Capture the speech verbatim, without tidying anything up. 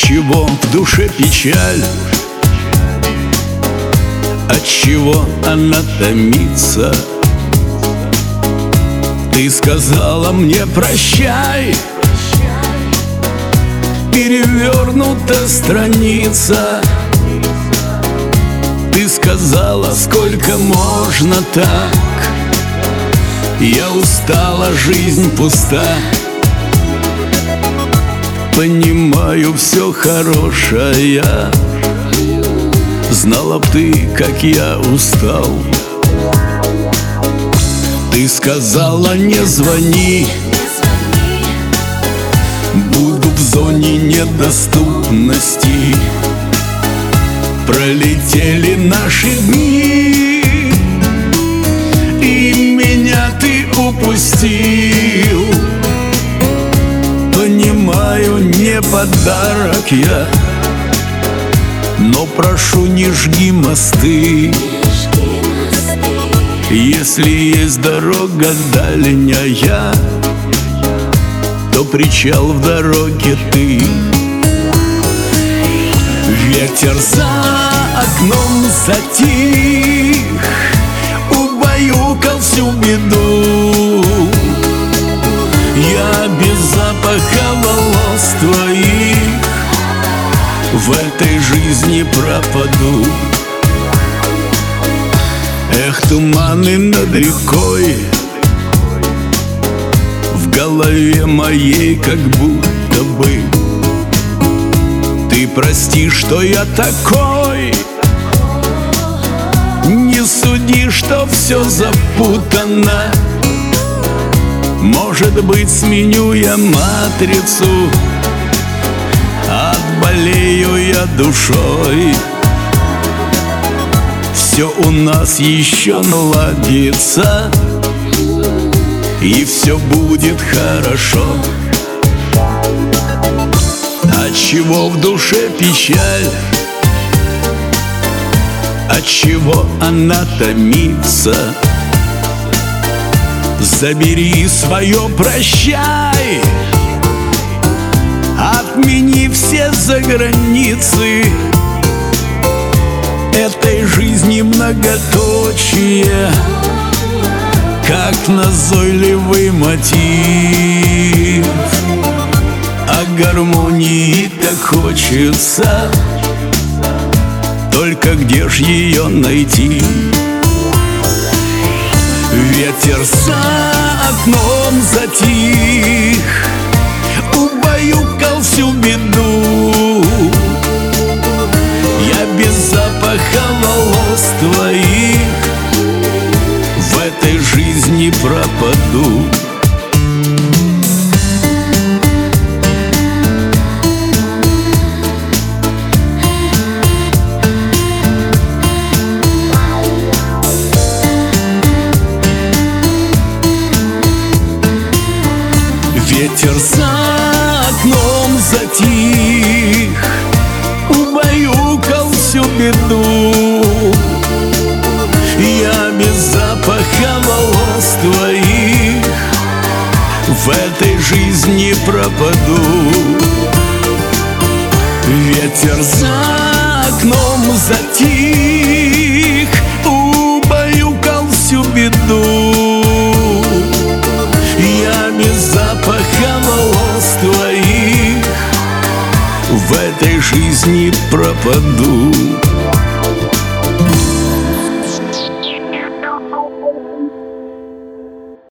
Отчего в душе печаль? Отчего она томится? Ты сказала мне прощай, перевернута страница. Ты сказала, сколько можно так? Я устала, жизнь пуста. Понимаю, все хорошее. Знала б ты, как я устал. Ты сказала, не звони, буду в зоне недоступности. Пролетели наши дни, и меня ты упустил. Понимаю, не подарок я, но прошу, не жги мосты. Если есть дорога дальняя, то причал в дороге ты. Ветер за окном затих, убаюкал всю беду. Я без запаха волос твоих в этой жизни пропаду. Эх, туманы над рекой, в голове моей как будто бы. Ты прости, что я такой, не суди, что все запутано. Может быть, сменю я матрицу, отболею я душой. Все у нас еще наладится, и все будет хорошо. Отчего в душе печаль? Отчего она томится? Забери свое прощай, отмени все заграницы этой жизни многоточие, как назойливый мотив. А гармонии так хочется, только где ж ее найти? Ветер за окном затих, убаюкал всю беду. Я без запаха волос твоих в этой жизни пропаду. Ветер за окном затих, убаюкал всю беду. Я без запаха волос твоих в этой жизни пропаду. Ветер за окном затих, убаюкал всю беду. Я без запаха волос твоих в этой жизни пропаду.